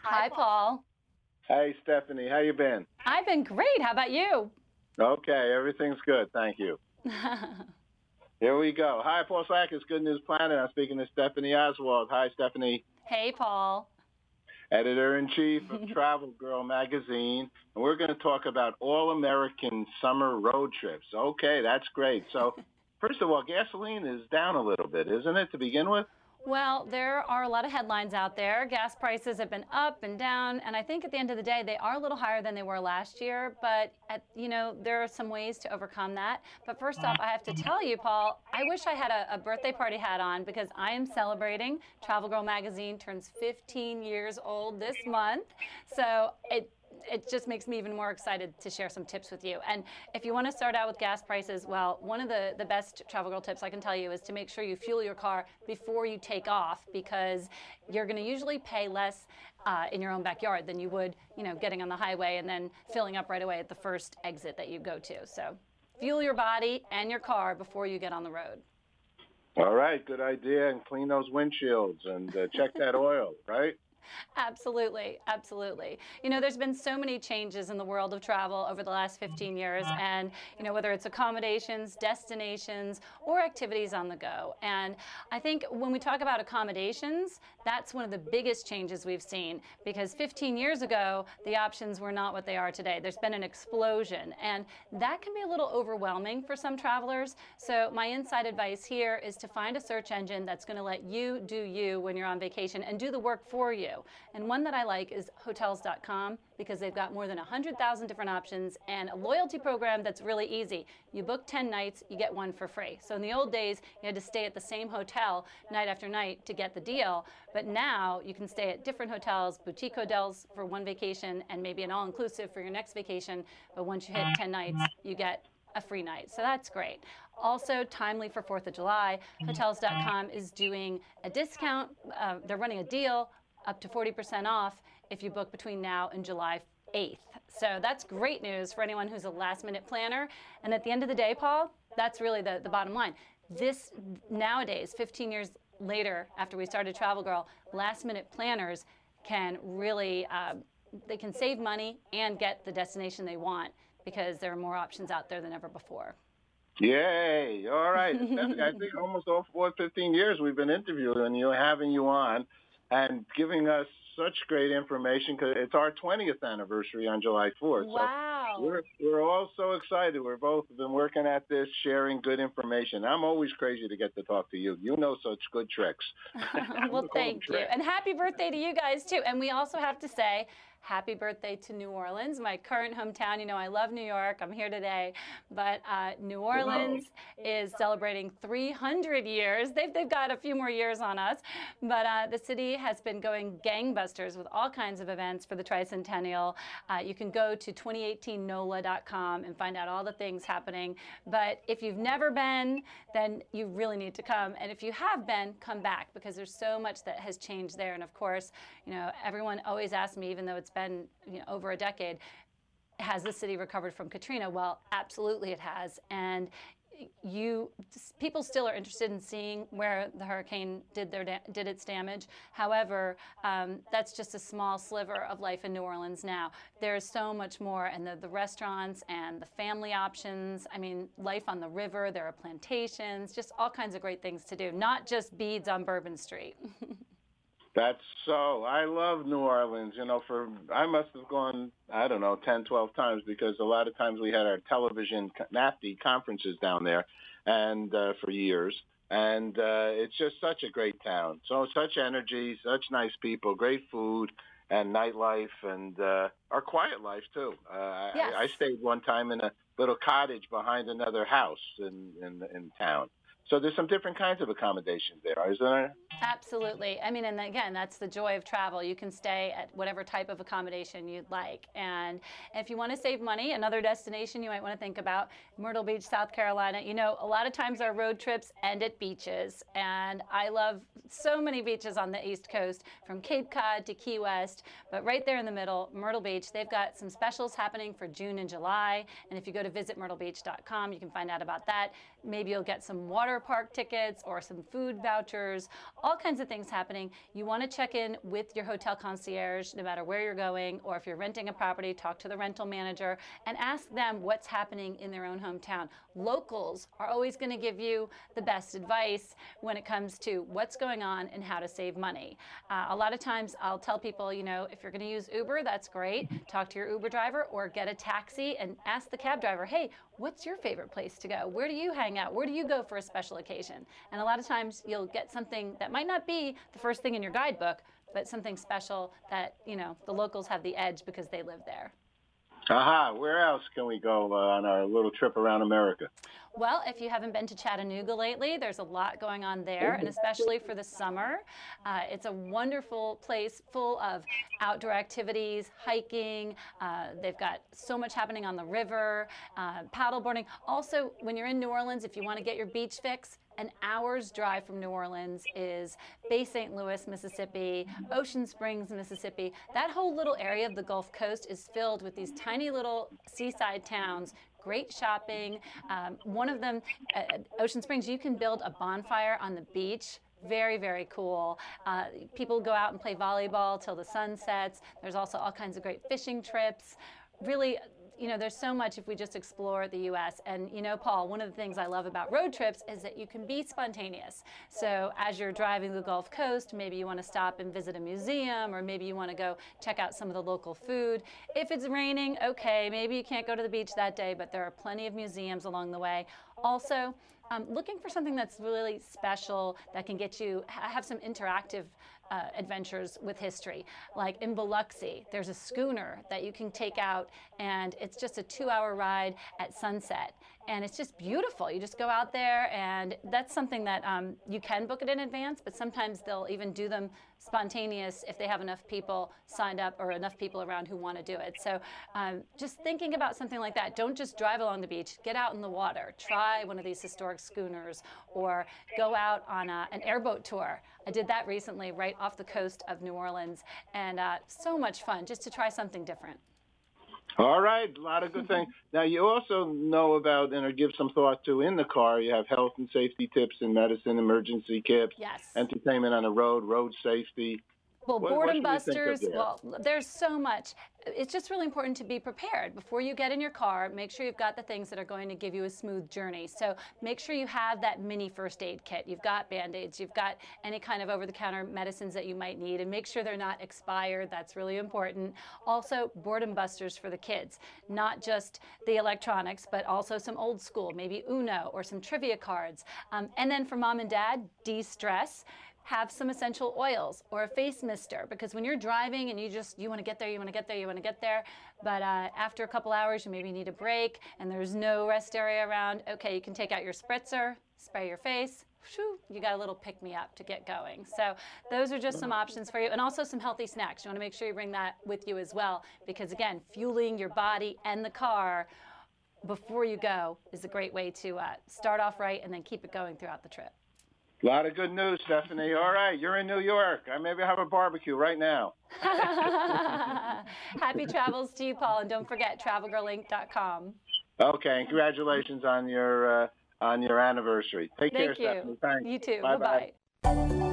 Hi, Paul. Hey, Stephanie, how you been? I've been great. How about you? Okay, everything's good, thank you. Here we go. Hi, Paul Sackers, Good News Planet. I'm speaking to Stephanie Oswald. Hi, Stephanie, Hey, Paul. editor-in-chief of Travel Girl magazine, and we're going to talk about all-American summer road trips. Okay, that's great. So, first of all, gasoline is down a little bit, isn't it, to begin with? Well, there are a lot of headlines out there. Gas prices have been up and down, and I think at the end of the day, they are a little higher than they were last year. But there are some ways to overcome that. But first off, I have to tell you, Paul, I wish I had a birthday party hat on because I am celebrating. Travel Girl magazine turns 15 years old this month, so it just makes me even more excited to share some tips with you. And if you want to start out with gas prices, well, one of the best Travel Girl tips I can tell you is to make sure you fuel your car before you take off, because you're going to usually pay less in your own backyard than you would, getting on the highway and then filling up right away at the first exit that you go to. So fuel your body and your car before you get on the road. All right, good idea. And clean those windshields and check that oil, right? Absolutely, absolutely. There's been so many changes in the world of travel over the last 15 years, and whether it's accommodations, destinations, or activities on the go. And I think when we talk about accommodations, that's one of the biggest changes we've seen, because 15 years ago, the options were not what they are today. There's been an explosion, and that can be a little overwhelming for some travelers. So my inside advice here is to find a search engine that's going to let you do you when you're on vacation and do the work for you. And one that I like is Hotels.com, because they've got more than 100,000 different options and a loyalty program that's really easy. You book 10 nights, you get one for free. So in the old days, you had to stay at the same hotel night after night to get the deal. But now you can stay at different hotels, boutique hotels for one vacation, and maybe an all-inclusive for your next vacation. But once you hit 10 nights, you get a free night. So that's great. Also, timely for 4th of July, Hotels.com is doing a discount. They're running a deal up to 40% off if you book between now and July 8th. So that's great news for anyone who's a last-minute planner. And at the end of the day, Paul, that's really the bottom line. This nowadays, 15 years later, after we started Travel Girl, last-minute planners can really they can save money and get the destination they want, because there are more options out there than ever before. Yay! All right. I think almost all 15 years we've been interviewing you, having you on, and giving us such great information, because it's our 20th anniversary on July 4th. Wow. So we're all so excited. We're both been working at this, sharing good information. I'm always crazy to get to talk to you. You know such good tricks. Well, thank you. And happy birthday to you guys, too. And we also have to say, happy birthday to New Orleans, my current hometown. I love New York. I'm here today. But New Orleans is celebrating 300 years. They've got a few more years on us. But the city has been going gangbusters with all kinds of events for the tricentennial. You can go to 2018NOLA.com and find out all the things happening. But if you've never been, then you really need to come. And if you have been, come back, because there's so much that has changed there. And of course, everyone always asks me, even though it's been over a decade, has the city recovered from Katrina? Well, absolutely it has. And people still are interested in seeing where the hurricane did its damage. However, that's just a small sliver of life in New Orleans now. There's so much more, and the restaurants and the family options. I mean, life on the river. There are plantations, just all kinds of great things to do, not just beads on Bourbon Street. That's so. I love New Orleans. I must have gone, 10, 12 times, because a lot of times we had our television NAFTY conferences down there, and for years. And it's just such a great town. So such energy, such nice people, great food, and nightlife, and our quiet life too. Yes. I stayed one time in a little cottage behind another house in town. So there's some different kinds of accommodations there, isn't there? Absolutely. I mean, and again, that's the joy of travel. You can stay at whatever type of accommodation you'd like. And if you want to save money, another destination you might want to think about, Myrtle Beach, South Carolina. A lot of times our road trips end at beaches. And I love so many beaches on the East Coast, from Cape Cod to Key West. But right there in the middle, Myrtle Beach, they've got some specials happening for June and July. And if you go to visitmyrtlebeach.com, you can find out about that. Maybe you'll get some water water park tickets or some food vouchers, all kinds of things happening. You want to check in with your hotel concierge no matter where you're going, or if you're renting a property, talk to the rental manager and ask them what's happening in their own hometown. Locals are always going to give you the best advice when it comes to what's going on and how to save money. A lot of times I'll tell people, if you're going to use Uber, that's great. Talk to your Uber driver or get a taxi and ask the cab driver, hey, what's your favorite place to go? Where do you hang out? Where do you go for a special occasion? And a lot of times you'll get something that might not be the first thing in your guidebook, but something special that, the locals have the edge because they live there. Aha, where else can we go on our little trip around America? Well, if you haven't been to Chattanooga lately, there's a lot going on there, and especially for the summer. It's a wonderful place full of outdoor activities, hiking. They've got so much happening on the river, paddleboarding. Also, when you're in New Orleans, if you want to get your beach fix, an hour's drive from New Orleans is Bay St. Louis, Mississippi, Ocean Springs, Mississippi. That whole little area of the Gulf Coast is filled with these tiny little seaside towns. Great shopping. One of them, Ocean Springs, you can build a bonfire on the beach. Very, very cool. People go out and play volleyball till the sun sets. There's also all kinds of great fishing trips. Really, there's so much if we just explore the U.S. And, Paul, one of the things I love about road trips is that you can be spontaneous. So as you're driving the Gulf Coast, maybe you want to stop and visit a museum, or maybe you want to go check out some of the local food. If it's raining, okay, maybe you can't go to the beach that day, but there are plenty of museums along the way. Also, looking for something that's really special that can get you, have some interactive adventures with history. Like in Biloxi, there's a schooner that you can take out, and it's just a 2-hour ride at sunset. And it's just beautiful. You just go out there, and that's something that you can book it in advance, but sometimes they'll even do them spontaneous if they have enough people signed up or enough people around who want to do it. So just thinking about something like that. Don't just drive along the beach. Get out in the water. Try one of these historic schooners, or go out on an airboat tour. I did that recently right off the coast of New Orleans, and so much fun just to try something different. All right, a lot of good things. Now, you also know about and give some thought to in the car. You have health and safety tips and medicine, emergency kits, yes, entertainment on the road safety. Well, boredom busters, well, there's so much. It's just really important to be prepared. Before you get in your car, make sure you've got the things that are going to give you a smooth journey. So make sure you have that mini first aid kit. You've got Band-Aids, you've got any kind of over-the-counter medicines that you might need, and make sure they're not expired. That's really important. Also, boredom busters for the kids, not just the electronics, but also some old school, maybe Uno or some trivia cards. And then for mom and dad, de-stress. Have some essential oils or a face mister, because when you're driving and you want to get there, but after a couple hours you maybe need a break and there's no rest area around, okay, you can take out your spritzer, spray your face, whew, you got a little pick-me-up to get going. So those are just some options for you, and also some healthy snacks. You want to make sure you bring that with you as well, because again, fueling your body and the car before you go is a great way to start off right and then keep it going throughout the trip. A lot of good news, Stephanie. All right, you're in New York. I maybe have a barbecue right now. Happy travels to you, Paul, and don't forget travelgirlinc.com. Okay, and congratulations on your anniversary. Take care, Stephanie. Thanks. You too. Bye-bye. Bye-bye.